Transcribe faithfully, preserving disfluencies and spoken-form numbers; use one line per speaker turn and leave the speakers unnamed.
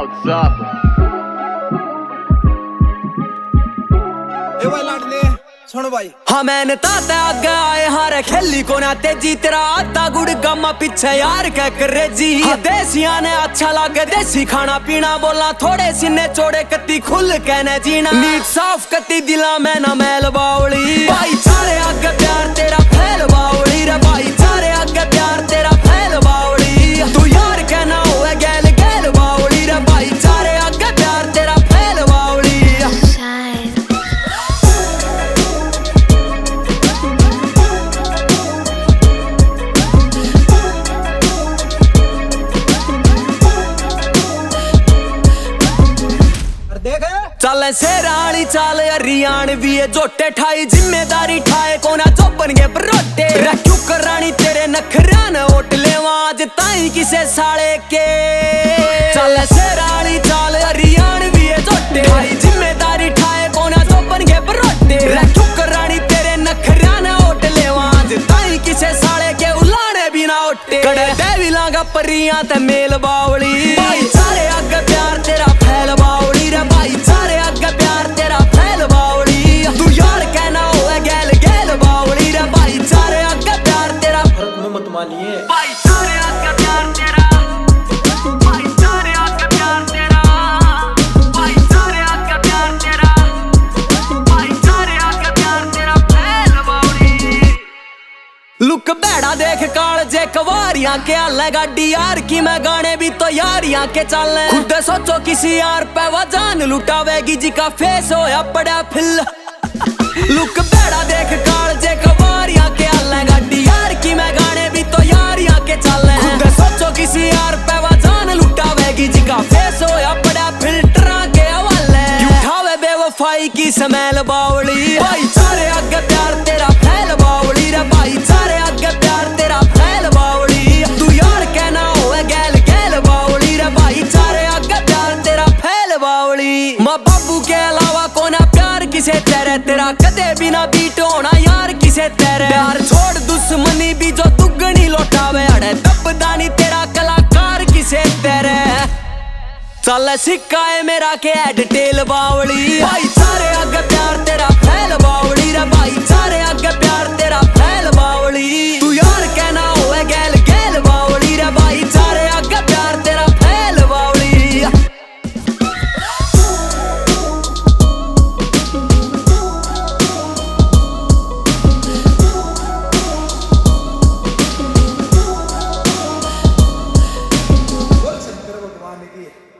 what's up?
ए भाई लाडले सुन भाई।
हाँ मैंने ताते आगे आए हारे खेली को ना तेजी तेरा आता गुड़ गम्मा पीछे यार क्या करे जी। हाँ देसिया ने अच्छा लगे देसी खाना पीना बोला थोड़े सीने चोड़े कत्ती खुल कहने जीना नीट साफ कत्ती दिला मैं ना मैल बावली भाई चारे आगे प्यार तेरा फैल बावली रे भाई चारे आगे प्यार तेरा फैल बावली तू यार कहना हुआ गैल गैल बावली रे भाई चारे आगे प्यार तेरा फैल बावली। चल शेरानी चाल हरियाण भी है जोटे ठाई जिम्मेदारी ठाए कोना चौपन के परोटे रखू करानी तेरे नखरान ओट लेवा आज ताई किसे साले के। चल शेरानी चाल हरियाण भी है जोटे ठाई जिम्मेदारी ठाए कोना चौपन के परोटे रखू करानी तेरे नखरान ओट लेवा आज ताई किसे साले के उलाने बिना ओटे कड़े देवी लागा परियां ते मेल बावली भाई सारे आगे प्यार तेरा फैल बावली रे भाई सारे आगे प्यार तेरा फैल बावली तू यार कहना हुआ गैल गैल बावली रे भाई सारे आगे प्यार तेरा
फर्क में मत मानिए
भाई सारे आगे प्यार तेरा भाई सारे आगे प्यार तेरा भाई सारे आगे प्यार तेरा भाई सारे आगे प्यार तेरा फैल बावली। लुक बैड़ा देख काल जे कवारियां के हाल गाड़ी यार की मैं गाने भी तो यारियां के चल खुद सोचो किसी यार पे वो जान लुटावेगी जी का फेस होया पड़ा फिल। लुक बैड़ा देख काल जे कवारियां के हाल गाड़ी यार की मैं गाने भी तो यारियां के चल खुद सोचो किसी यार पे वो जान लुटावेगी जी का फेस होया पड़ा फिल्टरा के हवाले उठावे बेवफाई की स्मेल बावली भाई सारे आगे प्यार तेरा फैल बावली रे भाई सारे आगे प्यार तेरा फैल बावली तू यार कहना हुआ गैल गैल बावली रे भाई सारे आगे प्यार तेरा फैल बावली। माँ बाबू के अलावा कोना प्यार किसे तेरे तेरा कदे बिना बीट होना यार किसे तेरे प्यार छोड़ दुश्मनी भी जो दुगनी लौटावे अड़े दबदानी तेरा कलाकार किसे तेरे चल सिक्का है मेरा के डिटेल बावली भाई सारे आगे प्यार तेरा फैल बावली रे भाई सारे आगे प्यार तेरा फैल बावली तू यार कहना हुआ गैल गैल बावली रे भाई सारे आगे प्यार तेरा फैल बावली।
बोल शंकर भगवान की।